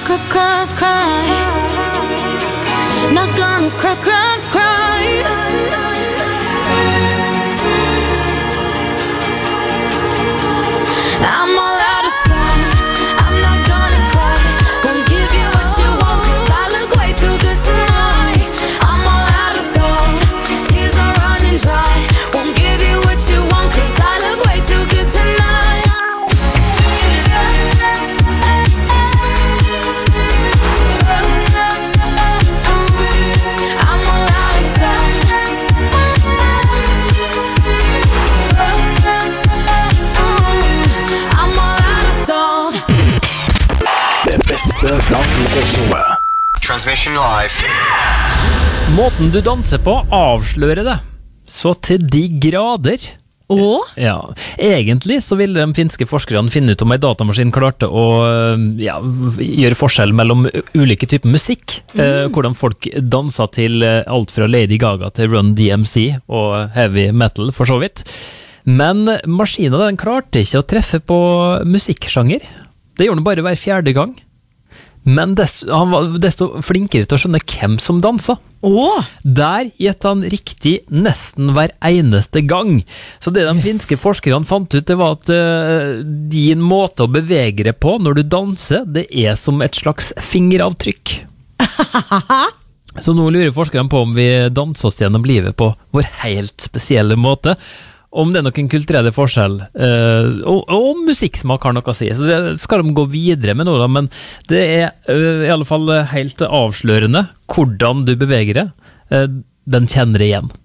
cry. Not gonna cry. I'm all out of song. I'm not gonna cry. Won't give you what you want, 'cause I look way too good tonight. I'm all out of song. Tears are running dry. Won't give you what you want, 'cause I look way too good tonight. I'm all out of song. I'm all out of song. Det beste fra fotballshowet. Transmission live. Måten du danser på avslører det. Så til de grader. Og Ja, egentlig så ville de finske forskerne finne ut om en datamaskin klarte å gjøre forskjell mellom ulike typer musikk. Hvordan folk dansa til alt fra Lady Gaga til Run DMC og heavy metal for så vidt. Men maskinen den klarte ikke å treffe på musikksjanger. Det gjorde den bare hver fjerde gang. Men han var desto flinkere til å skjønne hvem som dansa. Der gjettet han riktig nesten hver eneste gang. Så det de finske forskerne fant ut, det var at din måte å bevege deg på når du danser, det er som et slags fingeravtrykk. Så nå lurer forskerne på om vi danser oss gjennom livet på vår helt spesielle måte. Om det er noen kulturelle forskjell, og musikksmak har noe å si. Så det skal de gå videre med nå, da, men det er i alle fall helt avslørende hvordan du beveger deg. Den kjenner igjen.